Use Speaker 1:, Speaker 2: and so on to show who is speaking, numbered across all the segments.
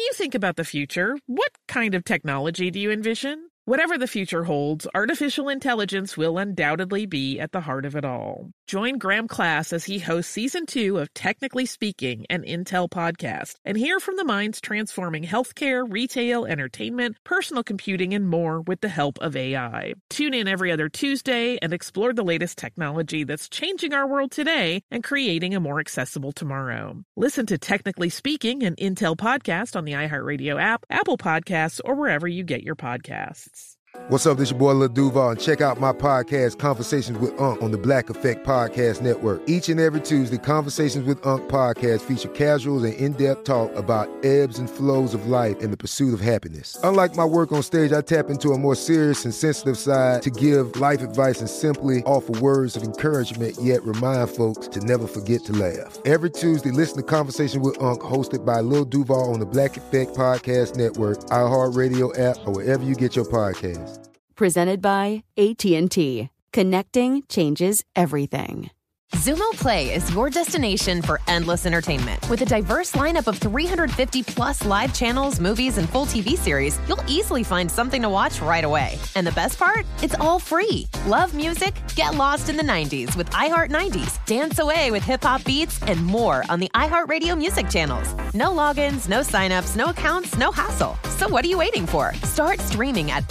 Speaker 1: you think about the future, what kind of technology do you envision? Whatever the future holds, artificial intelligence will undoubtedly be at the heart of it all. Join Graham Class as he hosts Season 2 of Technically Speaking, an Intel podcast, and hear from the minds transforming healthcare, retail, entertainment, personal computing, and more with the help of AI. Tune in every other Tuesday and explore the latest technology that's changing our world today and creating a more accessible tomorrow. Listen to Technically Speaking, an Intel podcast on the iHeartRadio app, Apple Podcasts, or wherever you get your podcasts.
Speaker 2: What's up, this your boy Lil Duval, and check out my podcast, Conversations with Unc, on the Black Effect Podcast Network. Each and every Tuesday, Conversations with Unc podcast feature casual and in-depth talk about ebbs and flows of life and the pursuit of happiness. Unlike my work on stage, I tap into a more serious and sensitive side to give life advice and simply offer words of encouragement, yet remind folks to never forget to laugh. Every Tuesday, listen to Conversations with Unc, hosted by Lil Duval on the Black Effect Podcast Network, iHeartRadio app, or wherever you get your podcasts.
Speaker 3: Presented by AT&T. Connecting changes everything.
Speaker 4: Xumo Play is your destination for endless entertainment. With a diverse lineup of 350-plus live channels, movies, and full TV series, you'll easily find something to watch right away. And the best part? It's all free. Love music? Get lost in the 90s with iHeart 90s, dance away with hip-hop beats, and more on the iHeartRadio music channels. No logins, no signups, no accounts, no hassle. So what are you waiting for? Start streaming at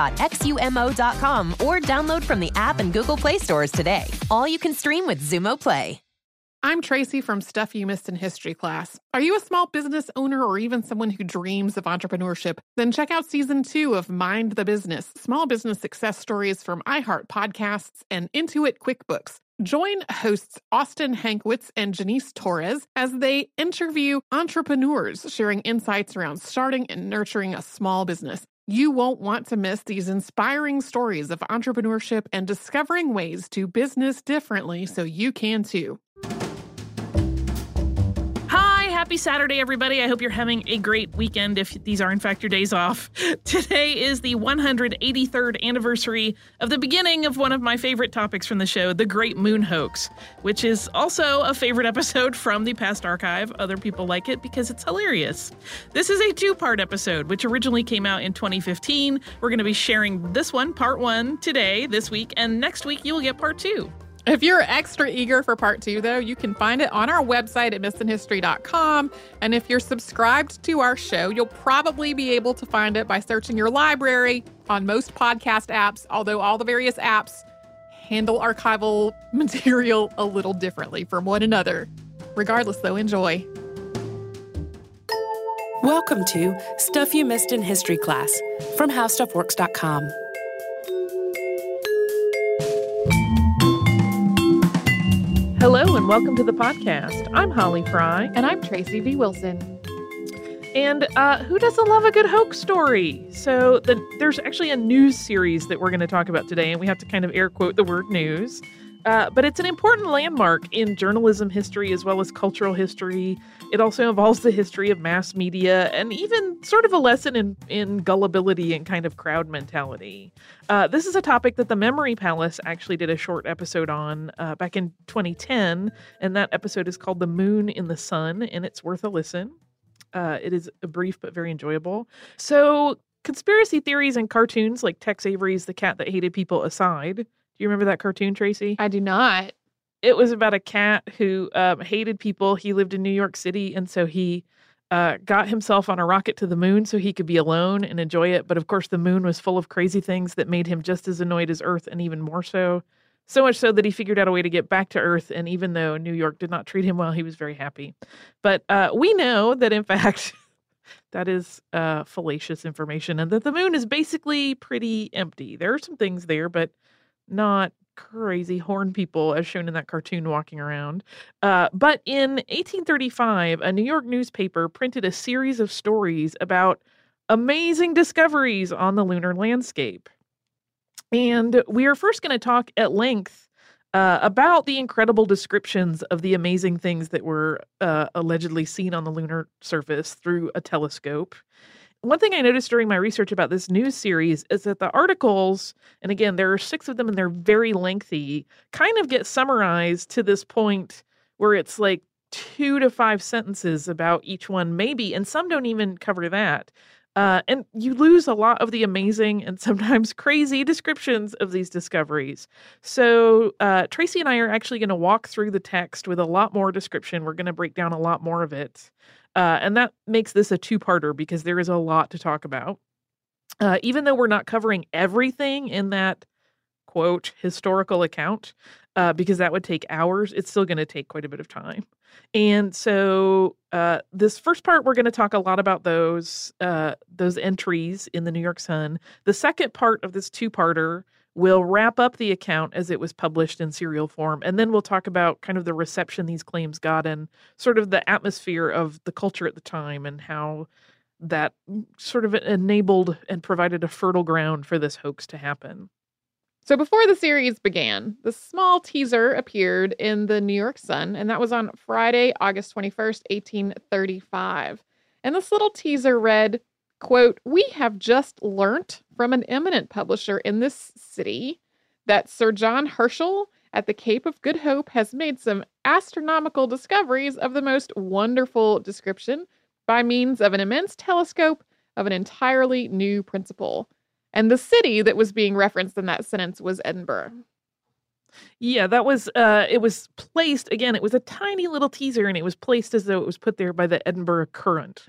Speaker 4: play.xumo.com or download from the app and Google Play stores today. All you can stream with Xumo Play.
Speaker 5: I'm Tracy from Stuff You Missed in History class. Are you a small business owner or even someone who dreams of entrepreneurship? Then check out Season 2 of Mind the Business, small business success stories from iHeart Podcasts and Intuit QuickBooks. Join hosts Austin Hankwitz and Janice Torres as they interview entrepreneurs sharing insights around starting and nurturing a small business. You won't want to miss these inspiring stories of entrepreneurship and discovering ways to business differently so you can too.
Speaker 1: Happy Saturday, everybody. I hope you're having a great weekend if these are, in fact, your days off. Today is the 183rd anniversary of the beginning of one of my favorite topics from the show, the Great Moon Hoax, which is also a favorite episode from the past archive. Other people like it because it's hilarious. This is a two-part episode, which originally came out in 2015. We're going to be sharing this one, part one, today, this week, and next week you will get part two.
Speaker 5: If you're extra eager for part two, though, you can find it on our website at missedinhistory.com. And if you're subscribed to our show, you'll probably be able to find it by searching your library on most podcast apps, although all the various apps handle archival material a little differently from one another. Regardless, though, enjoy.
Speaker 6: Welcome to Stuff You Missed in History class from HowStuffWorks.com.
Speaker 1: Hello and welcome to the podcast. I'm Holly Fry.
Speaker 5: And I'm Tracy V. Wilson.
Speaker 1: And who doesn't love a good hoax story? So there's actually a news series that we're going to talk about today, and we have to kind of air quote the word news. But it's an important landmark in journalism history as well as cultural history. It also involves the history of mass media and even sort of a lesson in gullibility and kind of crowd mentality. This is a topic that the Memory Palace actually did a short episode on back in 2010, and that episode is called The Moon in the Sun, and it's worth a listen. It is brief but very enjoyable. So conspiracy theories and cartoons like Tex Avery's The Cat That Hated People aside, do you remember that cartoon, Tracy?
Speaker 5: I do not.
Speaker 1: It was about a cat who hated people. He lived in New York City, and so he got himself on a rocket to the moon so he could be alone and enjoy it. But of course, the moon was full of crazy things that made him just as annoyed as Earth, and even more so. So much so that he figured out a way to get back to Earth, and even though New York did not treat him well, he was very happy. But we know that, in fact, that is fallacious information, and that the moon is basically pretty empty. There are some things there, but not crazy horn people as shown in that cartoon walking around. But in 1835, a New York newspaper printed a series of stories about amazing discoveries on the lunar landscape. And we are first going to talk at length about the incredible descriptions of the amazing things that were allegedly seen on the lunar surface through a telescope. One thing I noticed during my research about this news series is that the articles, and again, there are 6 of them and they're very lengthy, kind of get summarized to this point where it's like 2 to 5 sentences about each one, maybe, and some don't even cover that. And you lose a lot of the amazing and sometimes crazy descriptions of these discoveries. So Tracy and I are actually going to walk through the text with a lot more description. We're going to break down a lot more of it. And that makes this a two-parter because there is a lot to talk about. Even though we're not covering everything in that, quote, historical account, because that would take hours, it's still going to take quite a bit of time. And so this first part, we're going to talk a lot about those entries in the New York Sun. The second part of this two-parter will wrap up the account as it was published in serial form. And then we'll talk about kind of the reception these claims got and sort of the atmosphere of the culture at the time and how that sort of enabled and provided a fertile ground for this hoax to happen.
Speaker 5: So before the series began, the small teaser appeared in the New York Sun, and that was on Friday, August 21st, 1835. And this little teaser read, quote, "We have just learnt from an eminent publisher in this city that Sir John Herschel at the Cape of Good Hope has made some astronomical discoveries of the most wonderful description by means of an immense telescope of an entirely new principle." And the city that was being referenced in that sentence was Edinburgh.
Speaker 1: Yeah, that was, it was placed, again, it was a tiny little teaser, and it was placed as though it was put there by the Edinburgh Courant.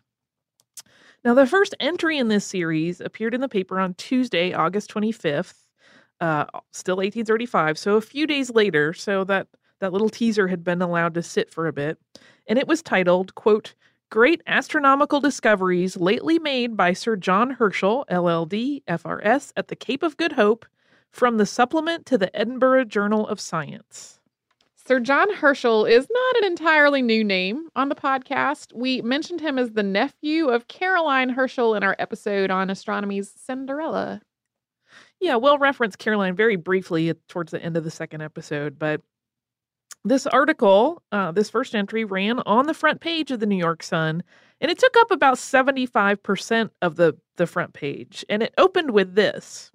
Speaker 1: Now, the first entry in this series appeared in the paper on Tuesday, August 25th, still 1835, so a few days later, so that little teaser had been allowed to sit for a bit, and it was titled, quote, "Great Astronomical Discoveries Lately Made by Sir John Herschel, LLD, FRS, at the Cape of Good Hope, from the Supplement to the Edinburgh Journal of Science."
Speaker 5: Sir John Herschel is not an entirely new name on the podcast. We mentioned him as the nephew of Caroline Herschel in our episode on astronomy's Cinderella.
Speaker 1: Yeah, we'll reference Caroline very briefly towards the end of the second episode, but this article, this first entry, ran on the front page of the New York Sun, and it took up about 75% of the front page, and it opened with this.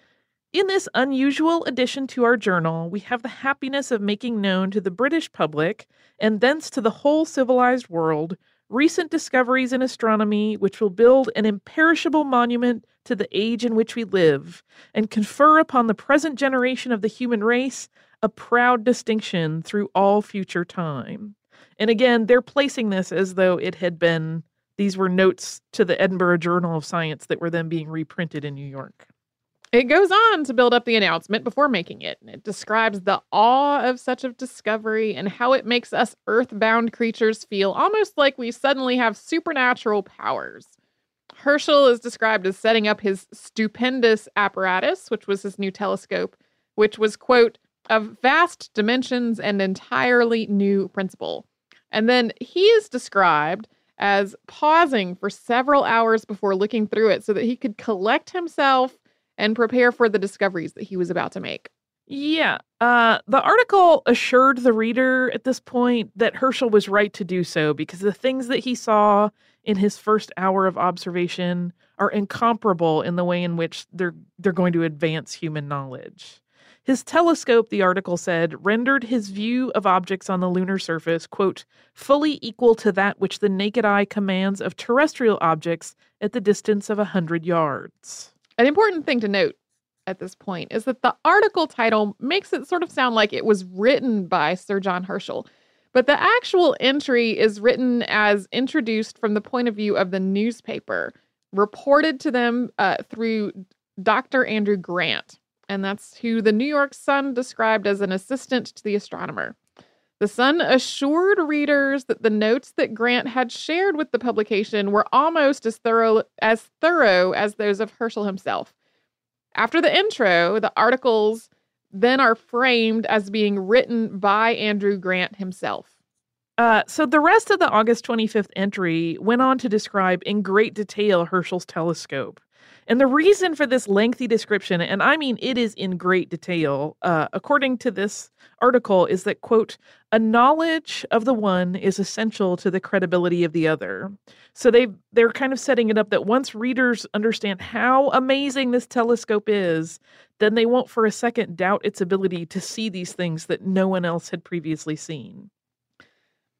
Speaker 1: "In this unusual addition to our journal, we have the happiness of making known to the British public, and thence to the whole civilized world, recent discoveries in astronomy which will build an imperishable monument to the age in which we live, and confer upon the present generation of the human race a proud distinction through all future time." And again, they're placing this as though it had been, these were notes to the Edinburgh Journal of Science that were then being reprinted in New York.
Speaker 5: It goes on to build up the announcement before making it. It describes the awe of such a discovery and how it makes us earthbound creatures feel almost like we suddenly have supernatural powers. Herschel is described as setting up his stupendous apparatus, which was his new telescope, which was, quote, "of vast dimensions and entirely new principle." And then he is described as pausing for several hours before looking through it so that he could collect himself and prepare for the discoveries that he was about to make.
Speaker 1: Yeah, the article assured the reader at this point that Herschel was right to do so because the things that he saw in his first hour of observation are incomparable in the way in which they're going to advance human knowledge. His telescope, the article said, rendered his view of objects on the lunar surface, quote, "fully equal to that which the naked eye commands of terrestrial objects at the distance of 100 yards.
Speaker 5: An important thing to note at this point is that the article title makes it sort of sound like it was written by Sir John Herschel, but the actual entry is written as introduced from the point of view of the newspaper, reported to them through Dr. Andrew Grant. And that's who the New York Sun described as an assistant to the astronomer. The Sun assured readers that the notes that Grant had shared with the publication were almost as thorough as those of Herschel himself. After the intro, the articles then are framed as being written by Andrew Grant himself.
Speaker 1: So the rest of the August 25th entry went on to describe in great detail Herschel's telescope. And the reason for this lengthy description, and I mean it is in great detail, according to this article, is that, quote, "a knowledge of the one is essential to the credibility of the other." So they're kind of setting it up that once readers understand how amazing this telescope is, then they won't for a second doubt its ability to see these things that no one else had previously seen.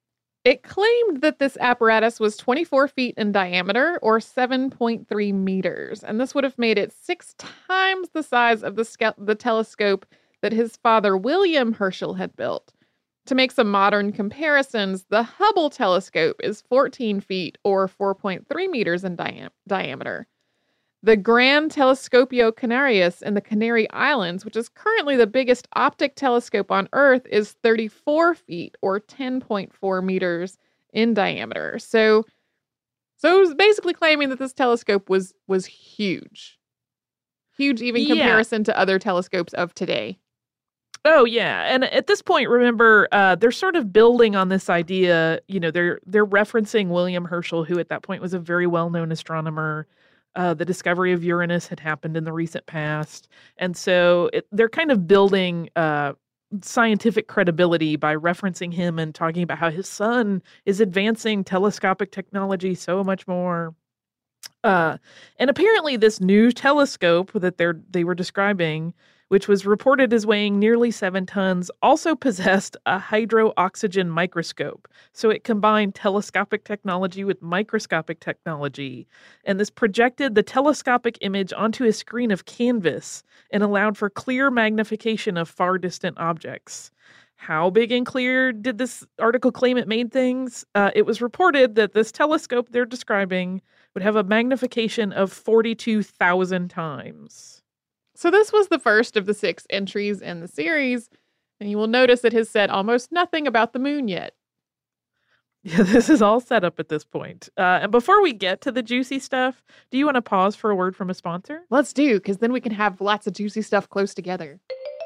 Speaker 5: It claimed that this apparatus was 24 feet in diameter, or 7.3 meters, and this would have made it 6 times the size of the telescope that his father, William Herschel, had built. To make some modern comparisons, the Hubble telescope is 14 feet, or 4.3 meters in diameter. The Gran Telescopio Canarias in the Canary Islands, which is currently the biggest optic telescope on Earth, is 34 feet, or 10.4 meters in diameter. So it was basically claiming that this telescope was huge. Huge even comparison to other telescopes of today.
Speaker 1: Oh, yeah. And at this point, remember, they're sort of building on this idea. You know, they're referencing William Herschel, who at that point was a very well-known astronomer. The discovery of Uranus had happened in the recent past. And so they're kind of building scientific credibility by referencing him and talking about how his son is advancing telescopic technology so much more. And apparently this new telescope that they were describing, which was reported as weighing nearly 7 tons, also possessed a hydro-oxygen microscope. So it combined telescopic technology with microscopic technology. And this projected the telescopic image onto a screen of canvas and allowed for clear magnification of far distant objects. How big and clear did this article claim it made things? It was reported that this telescope they're describing would have a magnification of 42,000 times.
Speaker 5: So this was the first of the 6 entries in the series, and you will notice it has said almost nothing about the moon yet.
Speaker 1: Yeah, this is all set up at this point. And before we get to the juicy stuff, do you want to pause for a word from a sponsor?
Speaker 5: Let's do, because then we can have lots of juicy stuff close together.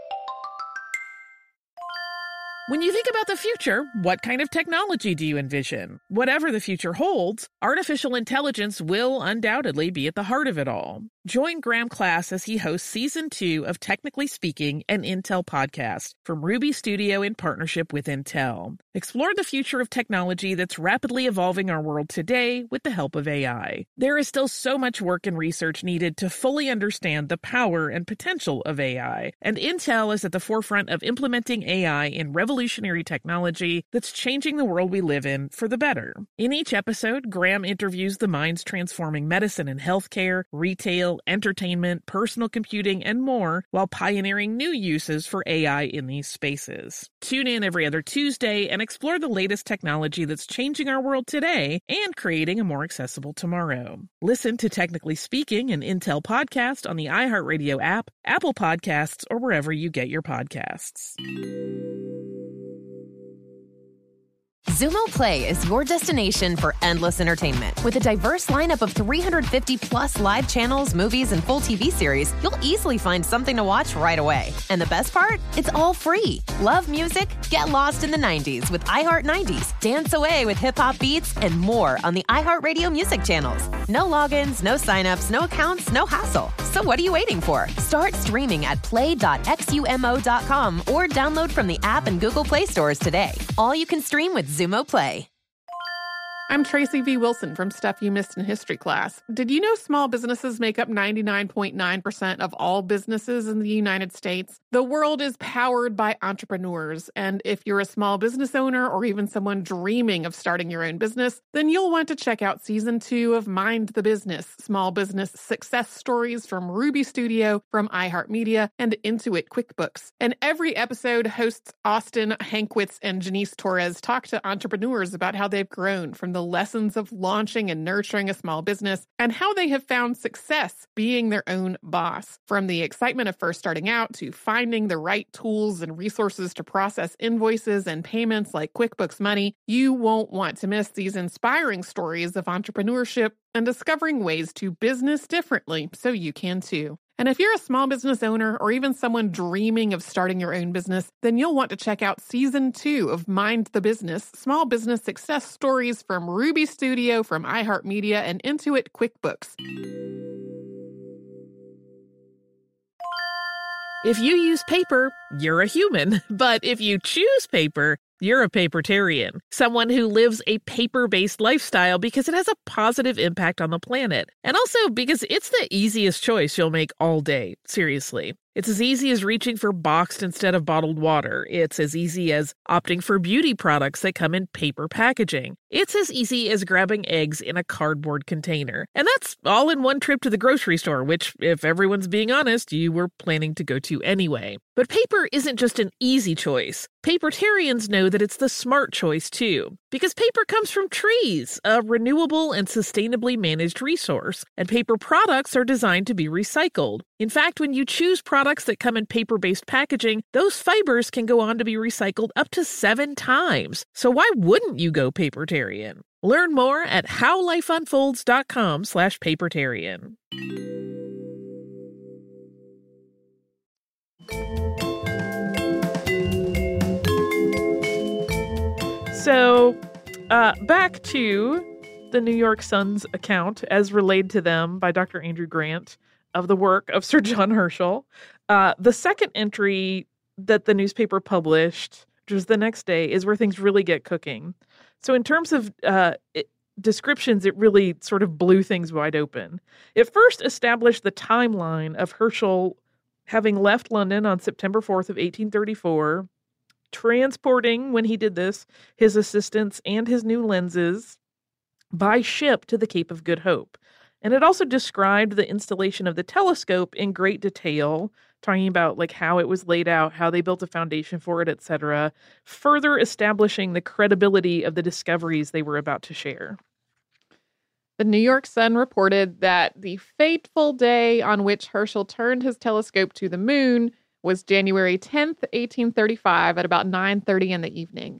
Speaker 7: When you think about the future, what kind of technology do you envision? Whatever the future holds, artificial intelligence will undoubtedly be at the heart of it all. Join Graham Class as he hosts Season 2 of Technically Speaking, an Intel podcast from Ruby Studio in partnership with Intel. Explore the future of technology that's rapidly evolving our world today with the help of AI. There is still so much work and research needed to fully understand the power and potential of AI, and Intel is at the forefront of implementing AI in revolutionary technology that's changing the world we live in for the better. In each episode, Graham interviews the minds transforming medicine and healthcare, retail, entertainment, personal computing, and more, while pioneering new uses for AI in these spaces. Tune in every other Tuesday and explore the latest technology that's changing our world today and creating a more accessible tomorrow. Listen to Technically Speaking, an Intel podcast on the iHeartRadio app, Apple Podcasts, or wherever you get your podcasts.
Speaker 4: Xumo Play is your destination for endless entertainment. With a diverse lineup of 350-plus live channels, movies, and full TV series, you'll easily find something to watch right away. And the best part? It's all free. Love music? Get lost in the 90s with iHeart 90s, dance away with hip-hop beats, and more on the iHeartRadio music channels. No logins, no signups, no accounts, no hassle. So what are you waiting for? Start streaming at play.xumo.com or download from the app and Google Play stores today. All you can stream with Xumo Play.
Speaker 5: I'm Tracy V. Wilson from Stuff You Missed in History Class. Did you know small businesses make up 99.9% of all businesses in the United States? The world is powered by entrepreneurs, and if you're a small business owner or even someone dreaming of starting your own business, then you'll want to check out Season 2 of Mind the Business, Small Business Success Stories from Ruby Studio, from iHeartMedia, and Intuit QuickBooks. And every episode, hosts Austin Hankwitz and Janice Torres talk to entrepreneurs about how they've grown from the lessons of launching and nurturing a small business and how they have found success being their own boss. From the excitement of first starting out to finding the right tools and resources to process invoices and payments like QuickBooks Money, you won't want to miss these inspiring stories of entrepreneurship and discovering ways to business differently so you can too. And if you're a small business owner or even someone dreaming of starting your own business, then you'll want to check out Season 2 of Mind the Business, Small Business Success Stories from Ruby Studio, from iHeartMedia, and Intuit QuickBooks.
Speaker 7: If you use paper, you're a human. But if you choose paper, you're a papertarian, someone who lives a paper-based lifestyle because it has a positive impact on the planet. And also because it's the easiest choice you'll make all day. Seriously. It's as easy as reaching for boxed instead of bottled water. It's as easy as opting for beauty products that come in paper packaging. It's as easy as grabbing eggs in a cardboard container. And that's all in one trip to the grocery store, which, if everyone's being honest, you were planning to go to anyway. But paper isn't just an easy choice. Papertarians know that it's the smart choice, too. Because paper comes from trees, a renewable and sustainably managed resource. And paper products are designed to be recycled. In fact, when you choose products that come in paper-based packaging, those fibers can go on to be recycled up to 7 times. So why wouldn't you go papertarian? Learn more at howlifeunfolds.com/papertarian.
Speaker 1: So, back to the New York Sun's account, as relayed to them by Dr. Andrew Grant, of the work of Sir John Herschel. The second entry that the newspaper published, which was the next day, is where things really get cooking. So in terms of descriptions, it really sort of blew things wide open. It first established the timeline of Herschel having left London on September 4th of 1834, transporting, when he did this, his assistants and his new lenses by ship to the Cape of Good Hope. And it also described the installation of the telescope in great detail, talking about like how it was laid out, how they built a foundation for it, etc., further establishing the credibility of the discoveries they were about to share.
Speaker 5: The New York Sun reported that the fateful day on which Herschel turned his telescope to the moon was January 10th, 1835 at about 9:30 in the evening.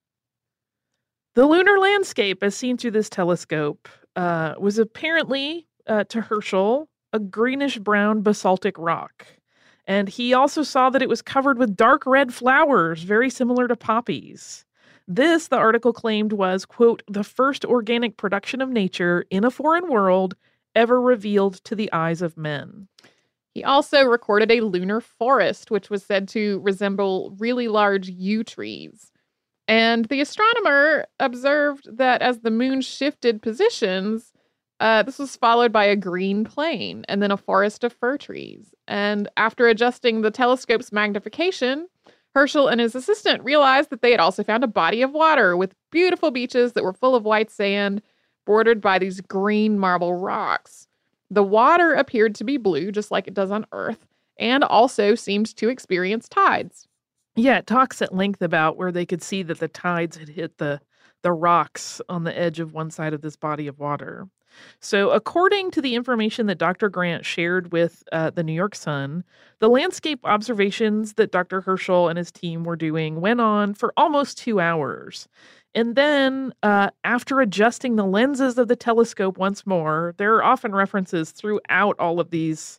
Speaker 1: The lunar landscape, as seen through this telescope, was apparently, to Herschel, a greenish-brown basaltic rock. And he also saw that it was covered with dark red flowers, very similar to poppies. This, the article claimed, was, quote, the first organic production of nature in a foreign world ever revealed to the eyes of men.
Speaker 5: He also recorded a lunar forest, which was said to resemble really large yew trees. And the astronomer observed that as the moon shifted positions, this was followed by a green plain and then a forest of fir trees. And after adjusting the telescope's magnification, Herschel and his assistant realized that they had also found a body of water with beautiful beaches that were full of white sand, bordered by these green marble rocks. The water appeared to be blue, just like it does on Earth, and also seemed to experience tides.
Speaker 1: Yeah, it talks at length about where they could see that the tides had hit the rocks on the edge of one side of this body of water. So according to the information that Dr. Grant shared with the New York Sun, the landscape observations that Dr. Herschel and his team were doing went on for almost 2 hours. And then after adjusting the lenses of the telescope once more, there are often references throughout all of these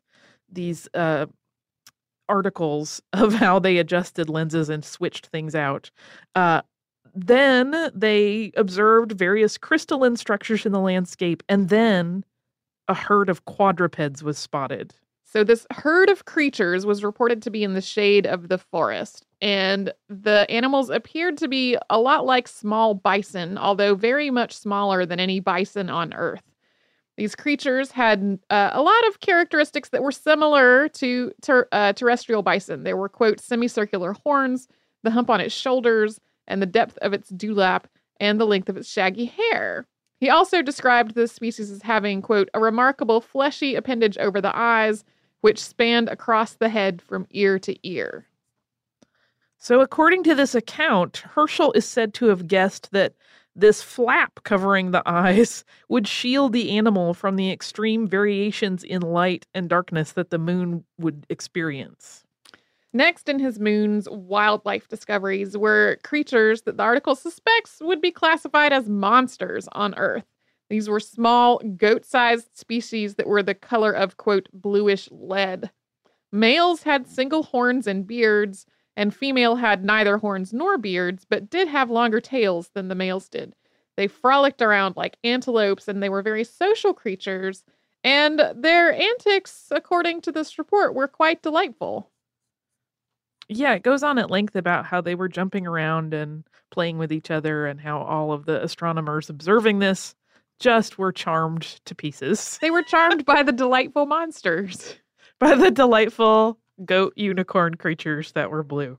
Speaker 1: articles of how they adjusted lenses and switched things out. Then they observed various crystalline structures in the landscape, and then a herd of quadrupeds was spotted.
Speaker 5: So this herd of creatures was reported to be in the shade of the forest, and the animals appeared to be a lot like small bison, although very much smaller than any bison on Earth. These creatures had a lot of characteristics that were similar to terrestrial bison. There were, quote, semicircular horns, the hump on its shoulders, and the depth of its dewlap, and the length of its shaggy hair. He also described this species as having, quote, a remarkable fleshy appendage over the eyes, which spanned across the head from ear to ear.
Speaker 1: So according to this account, Herschel is said to have guessed that this flap covering the eyes would shield the animal from the extreme variations in light and darkness that the moon would experience.
Speaker 5: Next in his moon's wildlife discoveries were creatures that the article suspects would be classified as monsters on Earth. These were small, goat-sized species that were the color of, quote, bluish lead. Males had single horns and beards, and female had neither horns nor beards, but did have longer tails than the males did. They frolicked around like antelopes, and they were very social creatures, and their antics, according to this report, were quite delightful.
Speaker 1: Yeah, it goes on at length about how they were jumping around and playing with each other and how all of the astronomers observing this just were charmed to pieces.
Speaker 5: They were charmed by the delightful monsters.
Speaker 1: By the delightful goat unicorn creatures that were blue.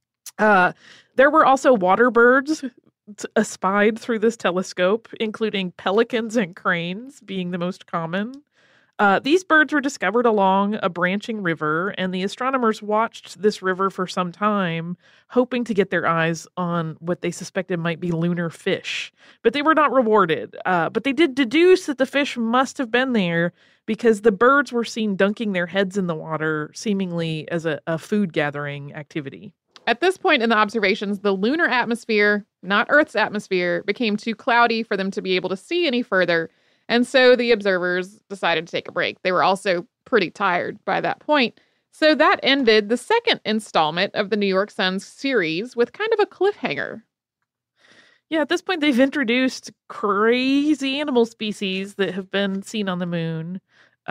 Speaker 1: There were also water birds espied through this telescope, including pelicans and cranes being the most common. These birds were discovered along a branching river, and the astronomers watched this river for some time, hoping to get their eyes on what they suspected might be lunar fish. But they were not rewarded. But they did deduce that the fish must have been there because the birds were seen dunking their heads in the water, seemingly as a food gathering activity.
Speaker 5: At this point in the observations, the lunar atmosphere, not Earth's atmosphere, became too cloudy for them to be able to see any further. And so the observers decided to take a break. They were also pretty tired by that point. So that ended the second installment of the New York Sun series with kind of a cliffhanger.
Speaker 1: Yeah, at this point, they've introduced crazy animal species that have been seen on the moon.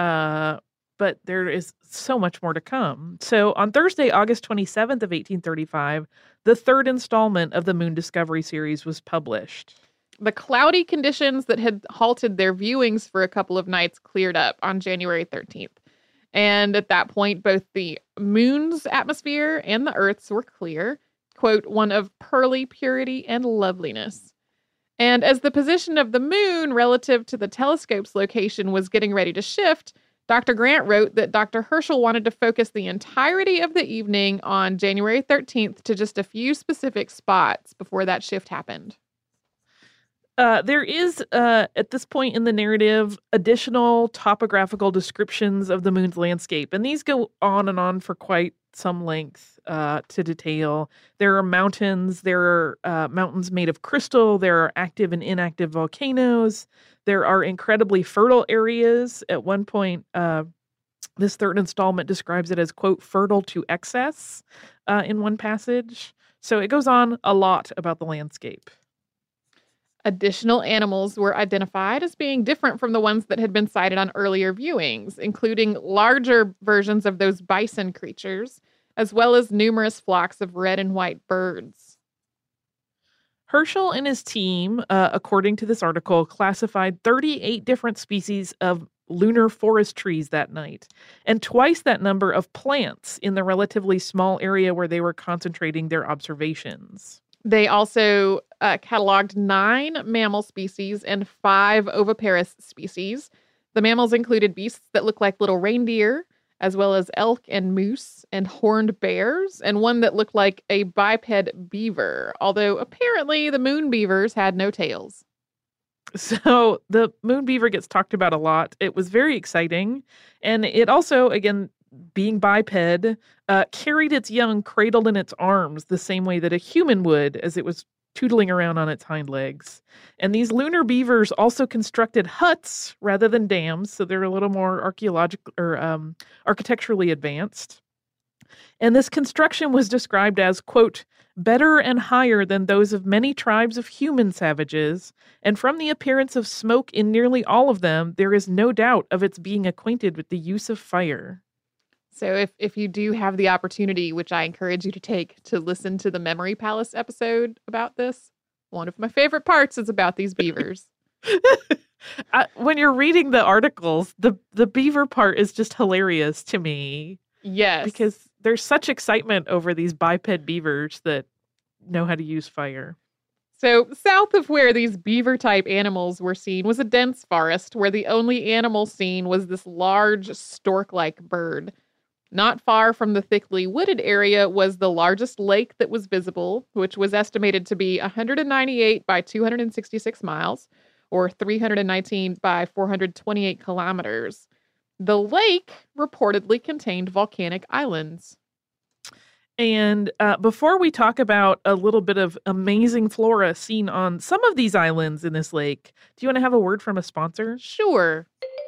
Speaker 1: But there is so much more to come. So on Thursday, August 27th of 1835, the third installment of the Moon Discovery series was published.
Speaker 5: The cloudy conditions that had halted their viewings for a couple of nights cleared up on January 13th. And at that point, both the moon's atmosphere and the Earth's were clear, quote, one of pearly purity and loveliness. And as the position of the moon relative to the telescope's location was getting ready to shift, Dr. Grant wrote that Dr. Herschel wanted to focus the entirety of the evening on January 13th to just a few specific spots before that shift happened.
Speaker 1: There is, at this point in the narrative, additional topographical descriptions of the moon's landscape, and these go on and on for quite some length to detail. There are mountains. There are mountains made of crystal. There are active and inactive volcanoes. There are incredibly fertile areas. At one point, this third installment describes it as, quote, fertile to excess in one passage. So it goes on a lot about the landscape.
Speaker 5: Additional animals were identified as being different from the ones that had been sighted on earlier viewings, including larger versions of those bison creatures, as well as numerous flocks of red and white birds.
Speaker 1: Herschel and his team, according to this article, classified 38 different species of lunar forest trees that night, and twice that number of plants in the relatively small area where they were concentrating their observations.
Speaker 5: They also cataloged 9 mammal species and 5 oviparous species. The mammals included beasts that look like little reindeer, as well as elk and moose and horned bears, and one that looked like a biped beaver, although apparently the moon beavers had no tails.
Speaker 1: So the moon beaver gets talked about a lot. It was very exciting. And it also, again, being biped, carried its young cradled in its arms the same way that a human would as it was tootling around on its hind legs. And these lunar beavers also constructed huts rather than dams, so they're a little more archaeological or architecturally advanced. And this construction was described as, quote, better and higher than those of many tribes of human savages, and from the appearance of smoke in nearly all of them, there is no doubt of its being acquainted with the use of fire.
Speaker 5: So if you do have the opportunity, which I encourage you to take, to listen to the Memory Palace episode about this, one of my favorite parts is about these beavers.
Speaker 1: When you're reading the articles, the beaver part is just hilarious to me.
Speaker 5: Yes.
Speaker 1: Because there's such excitement over these biped beavers that know how to use fire.
Speaker 5: So south of where these beaver-type animals were seen was a dense forest where the only animal seen was this large stork-like bird. Not far from the thickly wooded area was the largest lake that was visible, which was estimated to be 198 by 266 miles, or 319 by 428 kilometers. The lake reportedly contained volcanic islands.
Speaker 1: And before we talk about a little bit of amazing flora seen on some of these islands in this lake, do you want to have a word from a sponsor?
Speaker 5: Sure.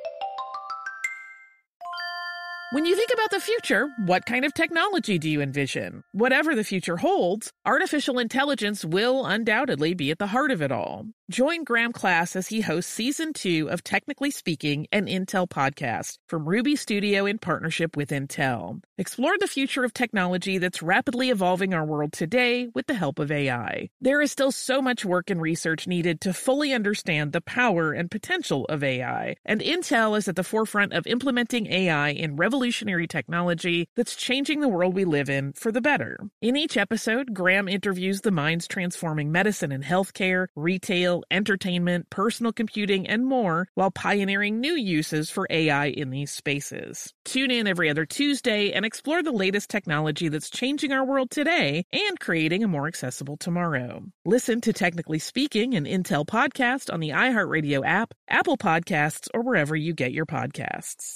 Speaker 7: When you think about the future, what kind of technology do you envision? Whatever the future holds, artificial intelligence will undoubtedly be at the heart of it all. Join Graham Class as he hosts Season 2 of Technically Speaking, an Intel podcast from Ruby Studio in partnership with Intel. Explore the future of technology that's rapidly evolving our world today with the help of AI. There is still so much work and research needed to fully understand the power and potential of AI, and Intel is at the forefront of implementing AI in revolutionary technology that's changing the world we live in for the better. In each episode, Graham interviews the minds transforming medicine and healthcare, retail, entertainment, personal computing, and more, while pioneering new uses for AI in these spaces. Tune in every other Tuesday and explore the latest technology that's changing our world today and creating a more accessible tomorrow. Listen to Technically Speaking, an Intel podcast on the iHeartRadio app, Apple Podcasts, or wherever you get your podcasts.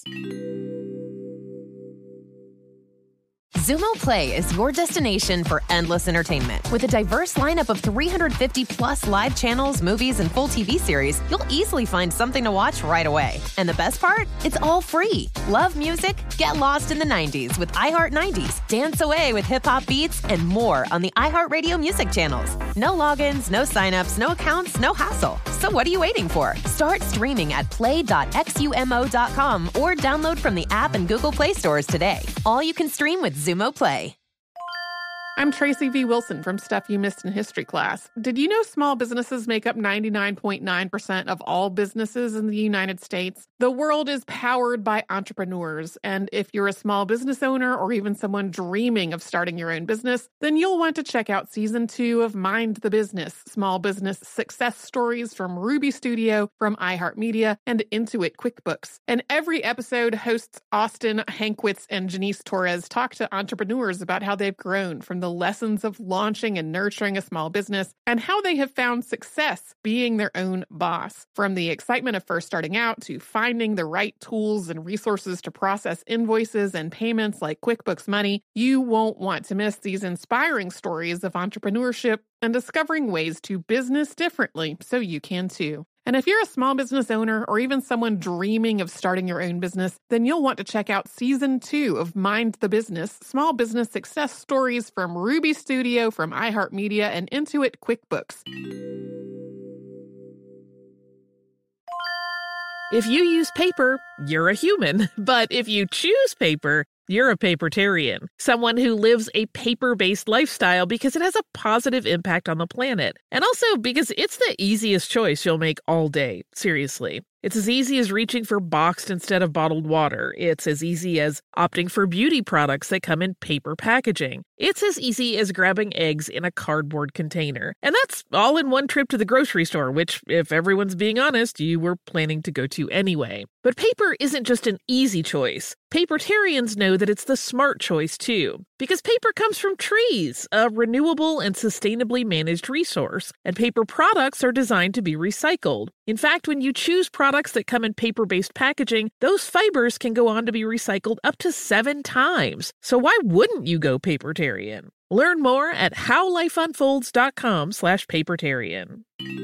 Speaker 4: Xumo Play is your destination for endless entertainment. With a diverse lineup of 350 plus live channels, movies, and full TV series, you'll easily find something to watch right away. And the best part? It's all free. Love music? Get lost in the 90s with iHeart 90s, dance away with hip-hop beats, and more on the iHeartRadio music channels. No logins, no signups, no accounts, no hassle. So what are you waiting for? Start streaming at play.xumo.com or download from the app and Google Play stores today. All you can stream with Xumo Play.
Speaker 5: I'm Tracy V. Wilson from Stuff You Missed in History Class. Did you know small businesses make up 99.9% of all businesses in the United States? The world is powered by entrepreneurs, and if you're a small business owner or even someone dreaming of starting your own business, then you'll want to check out Season 2 of Mind the Business, Small Business Success Stories from Ruby Studio, from iHeartMedia, and Intuit QuickBooks. And every episode, hosts Austin Hankwitz and Janice Torres talk to entrepreneurs about how they've grown from the lessons of launching and nurturing a small business and how they have found success being their own boss. From the excitement of first starting out to finding the right tools and resources to process invoices and payments like QuickBooks Money, you won't want to miss these inspiring stories of entrepreneurship and discovering ways to business differently so you can too. And if you're a small business owner or even someone dreaming of starting your own business, then you'll want to check out Season 2 of Mind the Business, Small Business Success Stories from Ruby Studio, from iHeartMedia, and Intuit QuickBooks.
Speaker 7: If you use paper, you're a human. But if you choose paper, you're a papertarian, someone who lives a paper-based lifestyle because it has a positive impact on the planet. And also because it's the easiest choice you'll make all day. Seriously. It's as easy as reaching for boxed instead of bottled water. It's as easy as opting for beauty products that come in paper packaging. It's as easy as grabbing eggs in a cardboard container. And that's all in one trip to the grocery store, which, if everyone's being honest, you were planning to go to anyway. But paper isn't just an easy choice. Papertarians know that it's the smart choice, too. Because paper comes from trees, a renewable and sustainably managed resource. And paper products are designed to be recycled. In fact, when you choose products that come in paper-based packaging, those fibers can go on to be recycled up to 7 times. So why wouldn't you go papertarian? Learn more at howlifeunfolds.com/papertarian.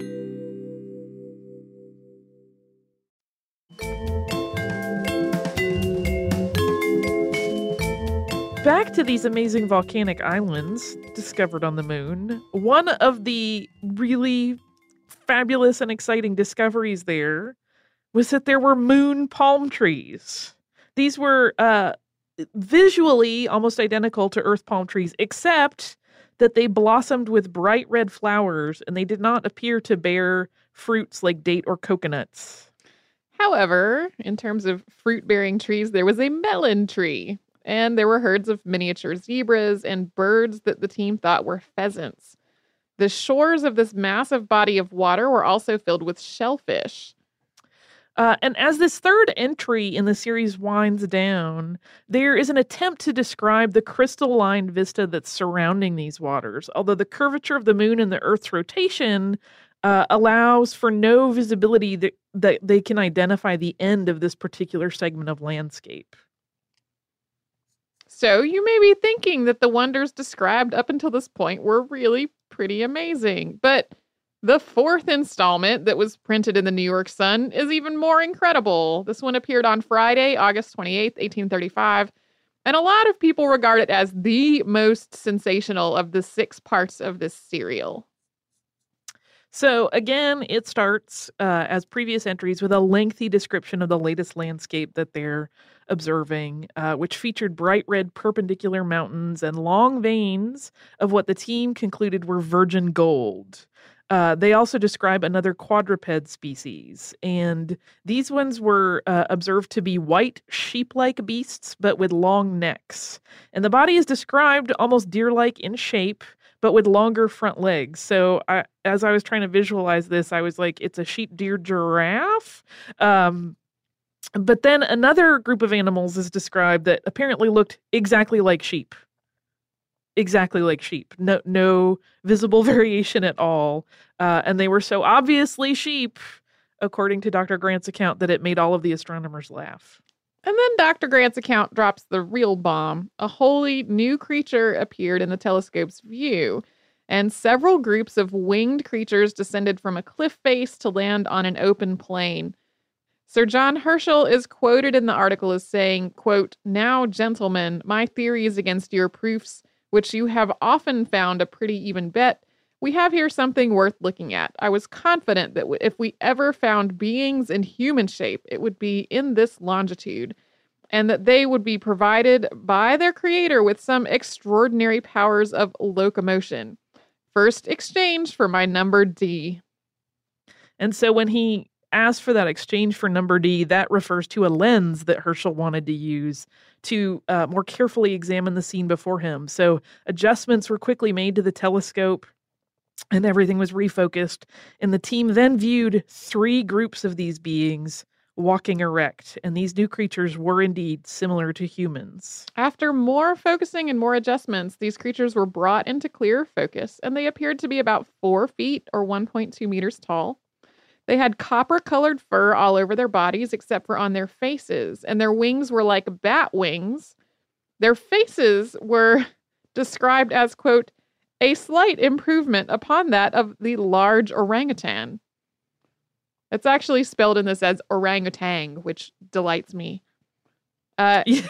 Speaker 1: Back to these amazing volcanic islands discovered on the moon. One of the really fabulous and exciting discoveries there was that there were moon palm trees. These were visually almost identical to Earth palm trees, except that they blossomed with bright red flowers and they did not appear to bear fruits like date or coconuts.
Speaker 5: However, in terms of fruit-bearing trees, there was a melon tree. And there were herds of miniature zebras and birds that the team thought were pheasants. The shores of this massive body of water were also filled with shellfish.
Speaker 1: And as this third entry in the series winds down, there is an attempt to describe the crystalline vista that's surrounding these waters, although the curvature of the moon and the Earth's rotation allows for no visibility that they can identify the end of this particular segment of landscape.
Speaker 5: So you may be thinking that the wonders described up until this point were really pretty amazing. But the fourth installment that was printed in the New York Sun is even more incredible. This one appeared on Friday, August 28th, 1835. And a lot of people regard it as the most sensational of the 6 parts of this serial.
Speaker 1: So again, it starts as previous entries with a lengthy description of the latest landscape that they're observing, which featured bright red perpendicular mountains and long veins of what the team concluded were virgin gold. They also describe another quadruped species, and these ones were observed to be white sheep-like beasts, but with long necks. And the body is described almost deer-like in shape, but with longer front legs. So as I was trying to visualize this, I was like, it's a sheep, deer, giraffe. But then another group of animals is described that apparently looked exactly like sheep. Exactly like sheep. No visible variation at all. And they were so obviously sheep, according to Dr. Grant's account, that it made all of the astronomers laugh.
Speaker 5: And then Dr. Grant's account drops the real bomb. A wholly new creature appeared in the telescope's view, and several groups of winged creatures descended from a cliff face to land on an open plain. Sir John Herschel is quoted in the article as saying, quote, "Now, gentlemen, my theories against your proofs, which you have often found a pretty even bet, we have here something worth looking at. I was confident that if we ever found beings in human shape, it would be in this longitude, and that they would be provided by their creator with some extraordinary powers of locomotion. First exchange for my number D."
Speaker 1: And so when he asked for that exchange for number D, that refers to a lens that Herschel wanted to use to more carefully examine the scene before him. So adjustments were quickly made to the telescope, and everything was refocused. And the team then viewed 3 groups of these beings walking erect. And these new creatures were indeed similar to humans.
Speaker 5: After more focusing and more adjustments, these creatures were brought into clear focus, and they appeared to be about 4 feet or 1.2 meters tall. They had copper-colored fur all over their bodies except for on their faces, and their wings were like bat wings. Their faces were described as, quote, "a slight improvement upon that of the large orangutan." It's actually spelled in this as orangutan, which delights me. And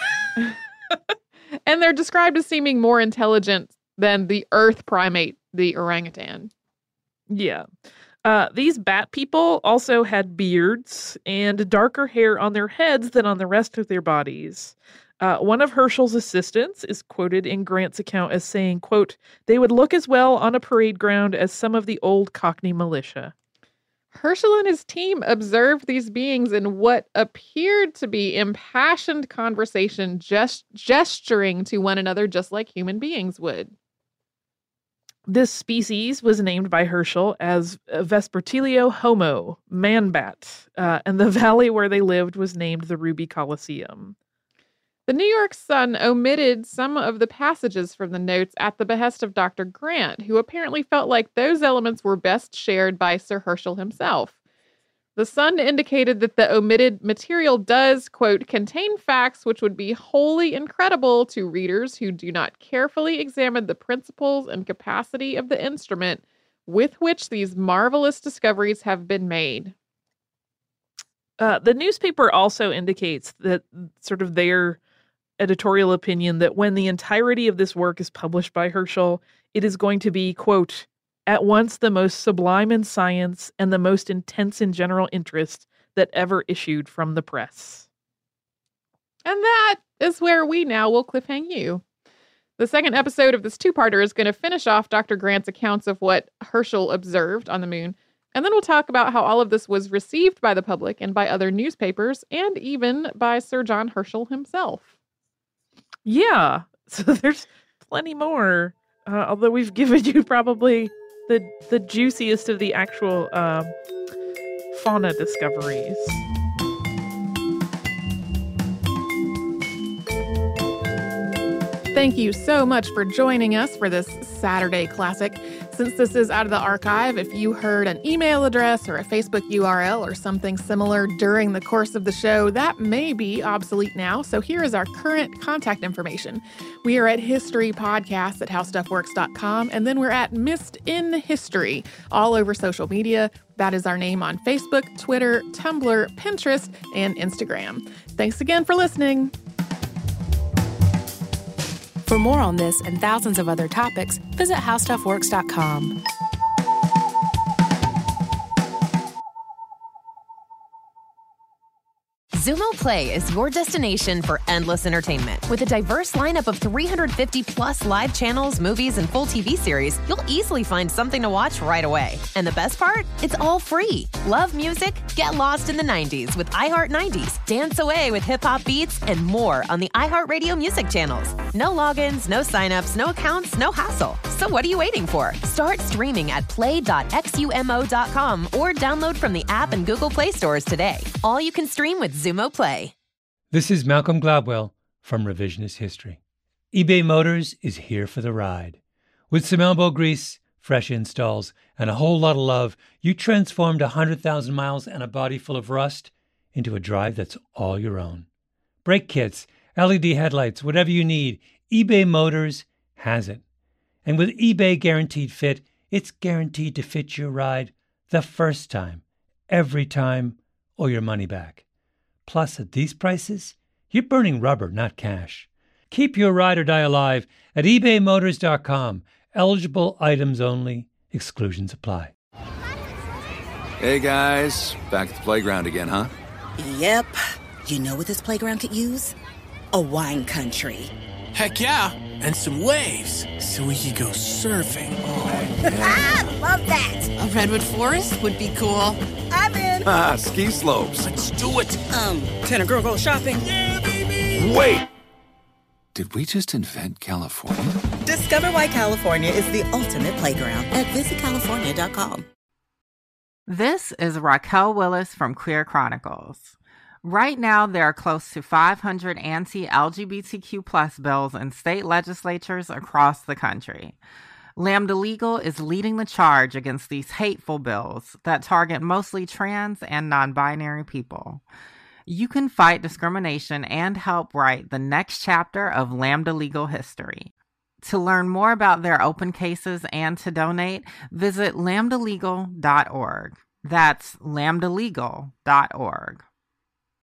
Speaker 5: they're described as seeming more intelligent than the earth primate, the orangutan.
Speaker 1: Yeah. These bat people also had beards and darker hair on their heads than on the rest of their bodies. One of Herschel's assistants is quoted in Grant's account as saying, quote, "They would look as well on a parade ground as some of the old Cockney militia."
Speaker 5: Herschel and his team observed these beings in what appeared to be impassioned conversation, gesturing to one another just like human beings would.
Speaker 1: This species was named by Herschel as Vespertilio homo, man-bat, and the valley where they lived was named the Ruby Coliseum.
Speaker 5: The New York Sun omitted some of the passages from the notes at the behest of Dr. Grant, who apparently felt like those elements were best shared by Sir Herschel himself. The Sun indicated that the omitted material does, quote, "contain facts which would be wholly incredible to readers who do not carefully examine the principles and capacity of the instrument with which these marvelous discoveries have been made."
Speaker 1: The newspaper also indicates that sort of their editorial opinion that when the entirety of this work is published by Herschel, it is going to be, quote, "at once the most sublime in science and the most intense in general interest that ever issued from the press."
Speaker 5: And that is where we now will cliffhang you. The second episode of this two-parter is going to finish off Dr. Grant's accounts of what Herschel observed on the moon, and then we'll talk about how all of this was received by the public and by other newspapers, and even by Sir John Herschel himself.
Speaker 1: Yeah, so there's plenty more, although we've given you probably the juiciest of the actual fauna discoveries.
Speaker 5: Thank you so much for joining us for this Saturday Classic. Since this is out of the archive, if you heard an email address or a Facebook URL or something similar during the course of the show, that may be obsolete now. So here is our current contact information. We are at historypodcast@howstuffworks.com, and then we're at Missed in History all over social media. That is our name on Facebook, Twitter, Tumblr, Pinterest, and Instagram. Thanks again for listening.
Speaker 6: For more on this and thousands of other topics, visit howstuffworks.com.
Speaker 4: Zumo Play is your destination for endless entertainment. With a diverse lineup of 350 plus live channels, movies, and full TV series, you'll easily find something to watch right away. And the best part? It's all free. Love music? Get lost in the 90s with iHeart 90s, dance away with hip-hop beats, and more on the iHeartRadio music channels. No logins, no signups, no accounts, no hassle. So what are you waiting for? Start streaming at play.xumo.com or download from the app and Google Play stores today. All you can stream with Zumo Play.
Speaker 8: This is Malcolm Gladwell from Revisionist History. eBay Motors is here for the ride. With some elbow grease, fresh installs, and a whole lot of love, you transformed 100,000 miles and a body full of rust into a drive that's all your own. Brake kits, LED headlights, whatever you need, eBay Motors has it. And with eBay Guaranteed Fit, it's guaranteed to fit your ride the first time, every time, or your money back. Plus, at these prices, you're burning rubber, not cash. Keep your ride or die alive at ebaymotors.com. Eligible items only. Exclusions apply.
Speaker 9: Hey, guys. Back at the playground again, huh?
Speaker 10: Yep. You know what this playground could use? A wine country.
Speaker 11: Heck yeah. And some waves so we could go surfing.
Speaker 10: Oh, yeah. Love that.
Speaker 12: A redwood forest would be cool.
Speaker 10: I'm in.
Speaker 9: Ski slopes.
Speaker 11: Let's do it.
Speaker 10: Can a girl go shopping?
Speaker 11: Yeah, baby.
Speaker 9: Wait. Did we just invent California?
Speaker 10: Discover why California is the ultimate playground at visitcalifornia.com.
Speaker 13: This is Raquel Willis from Queer Chronicles. Right now, there are close to 500 anti-LGBTQ+ bills in state legislatures across the country. Lambda Legal is leading the charge against these hateful bills that target mostly trans and non-binary people. You can fight discrimination and help write the next chapter of Lambda Legal history. To learn more about their open cases and to donate, visit lambdalegal.org. That's lambdalegal.org.